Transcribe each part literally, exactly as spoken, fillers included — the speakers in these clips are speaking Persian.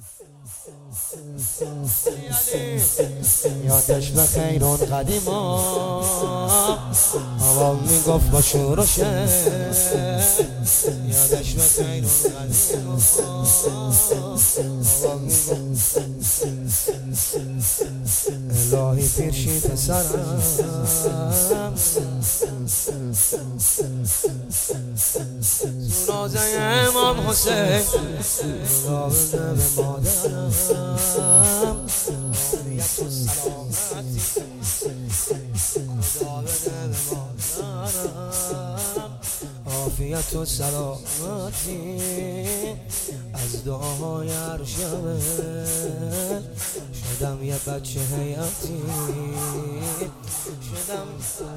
یادش به خیرون قدیما هوا میگفت با شورش، یادش به خیرون قدیما هوا میگفت الهی پیرشی پسرم سرازه امام حسین خدا بده به مادرم عافیت و سلامتی، خدا بده به مادرم عافیت و سلامتی، از دعاهای هر شبه شدم یه بچه حیاتی، شدم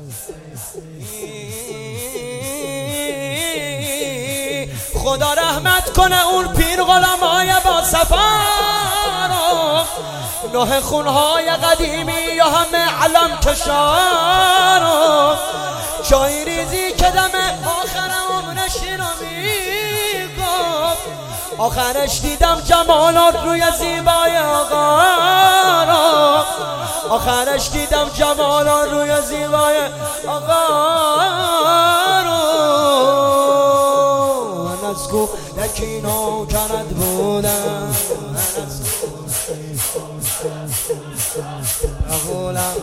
خدا رحمت کنه اون پیر غلامای با سفر، نه خونهای قدیمی یا همه علم کشار، چای ریزی که دم آخر عمرش رو میگفت، آخرش دیدم جمالات روی زیبای آقا رو، آخرش دیدم جمالات روی زیبای آقا رو. من از کو یکی نوکرت بودم، من از قبولم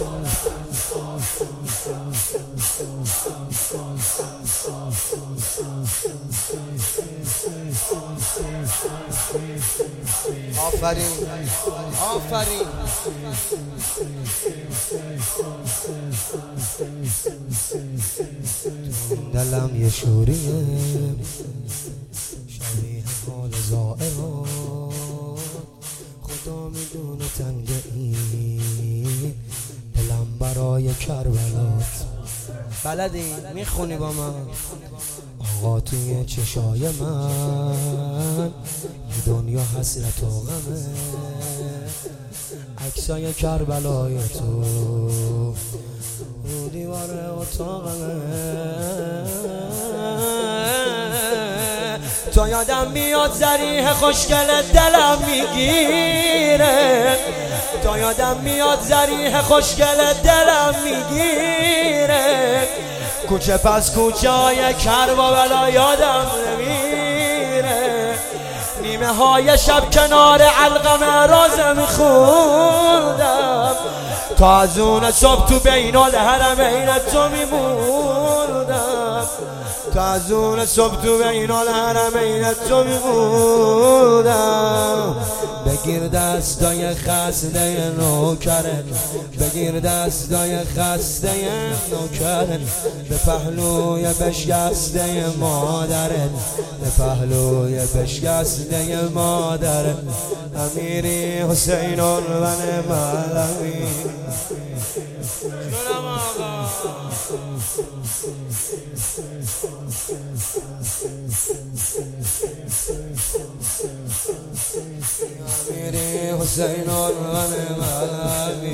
آفرین آفرین دلم یه شوریه شبیه حال زائران، خدا میدونه تنگه این دلم برای کربلات. بلدی میخونی با من آقا توی چشای من دنیا حسرت و غمه، عکسای کربلای تو رو دیوار اتاقمه، تو یادم میاد ذریح خوشگل دلم میگیره، تو یادم میاد ذریح خوشگل دلم میگیره، کوچه پس کوچه های کربلا یادم نمیره، نیمه های شب کنار علقم رازه میخوندم، تا از اون صبح تو بین الحرمین تو میموندم، تا از اون صبح تو بین الحرمین تو میموندم. بگیر دستای خسته نوکرت، بگیر دستای خسته نوکرت، به پهلوی بشکسته مادرت، به پهلوی بشکسته مادرت، امیری حسین الون ملوی. امیری حسین الون ملوی.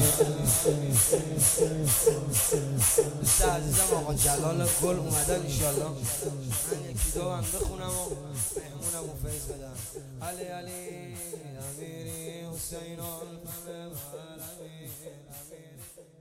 دوست عزیزم آقا جلال گل اومدن انشالله، من یکی دو هم بخونم و مهمونم و فیض بدم. علی علی امیری حسین الون ملوی.